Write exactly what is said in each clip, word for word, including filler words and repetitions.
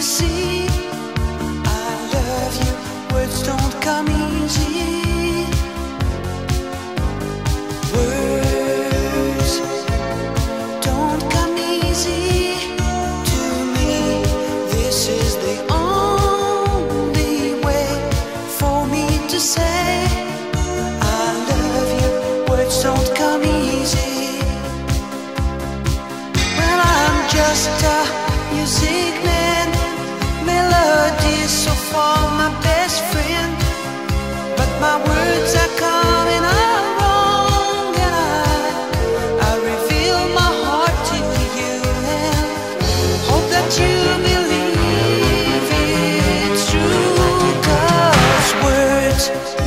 see I love you. Words don't come easy. Words don't come easy to me. This is the only way for me to say I love you. Words don't come easy. Well, I'm just a music man, melodies so far my best friend, but my words are coming out wrong, and I, I reveal my heart to you and hope that you believe it's true. 'Cause words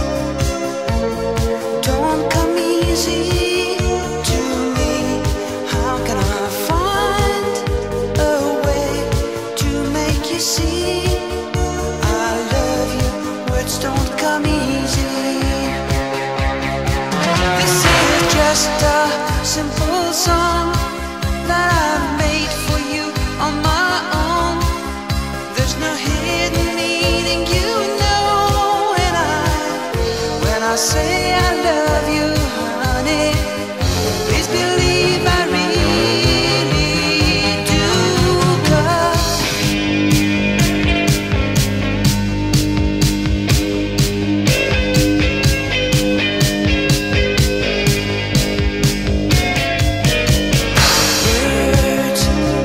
don't come easy to me. How can I find a way to make you see I love you? Words don't come easy. This is just a simple song that I've made for you on my own. There's no hidden meaning, you know, and I, when I say I love you, honey, please believe I really do. 'Cause words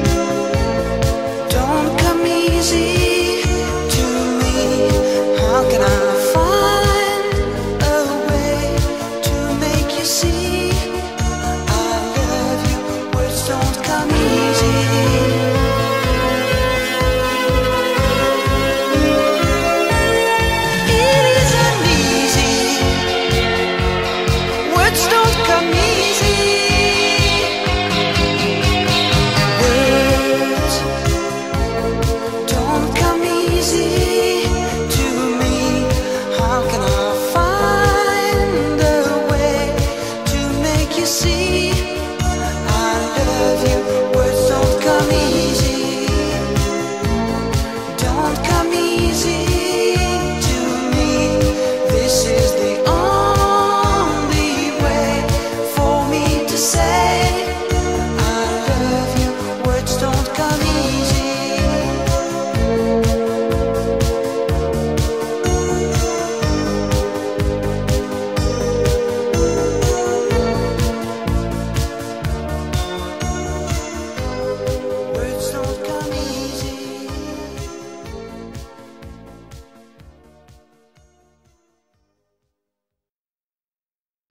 don't come easy to me. How can I find a way to make you see I love you? Words don't come easy.